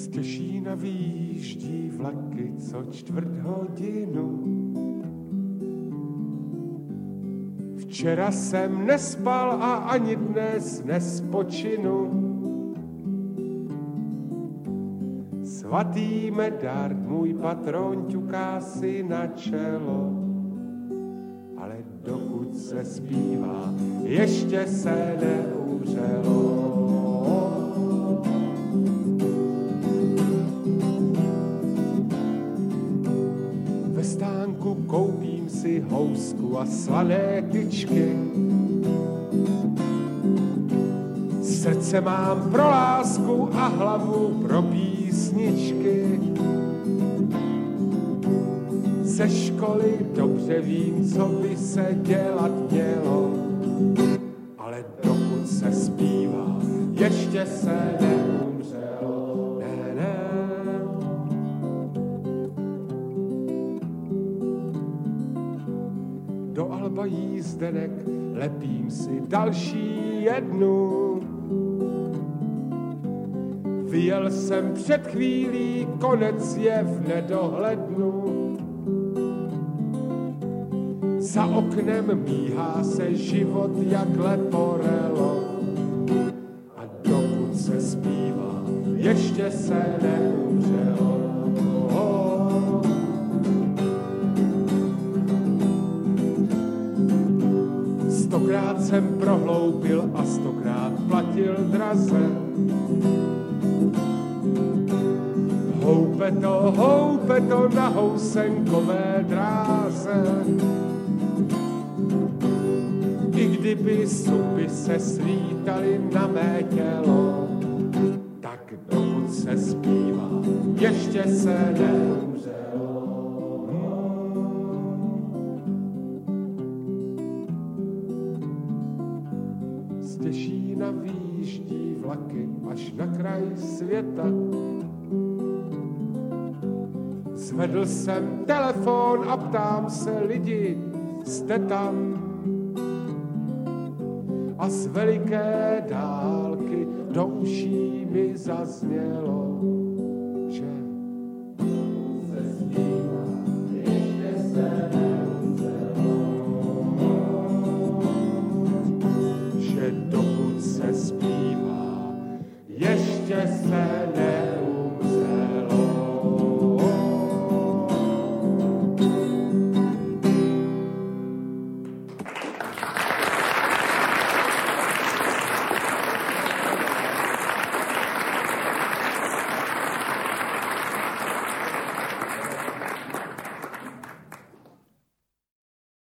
Těšína výjíždí vlaky co 4:15. Včera jsem nespal a ani dnes nespočinu. Svatý Medard, můj patron, ťuká si na čelo. Ale dokud se zpívá, ještě se neumřelo. Ve stánku koupím si housku a slané tyčky. Srdce mám pro lásku a hlavu pro písničky. Ze školy dobře vím, co by se dělat mělo, ale dokud se zpívá, ještě se neumřelo. Ne, ne. Do Alba jízdenek lepím si další jednu. Vyjel jsem před chvílí, konec je v nedohlednu. Za oknem míhá se život jak leporelo. A dokud se zpívá, ještě se neumřelo. Stokrát jsem prohloupil a stokrát platil draze. Houpe to na housenkové dráze. I kdyby supy se slítaly na mé tělo, tak dokud se zpívá, ještě se neumřelo. Z Těšína výjíždí vlaky až na kraj světa. Zvedl jsem telefon a ptám se lidi, jste tam? A z veliké dálky do uší mi zaznělo.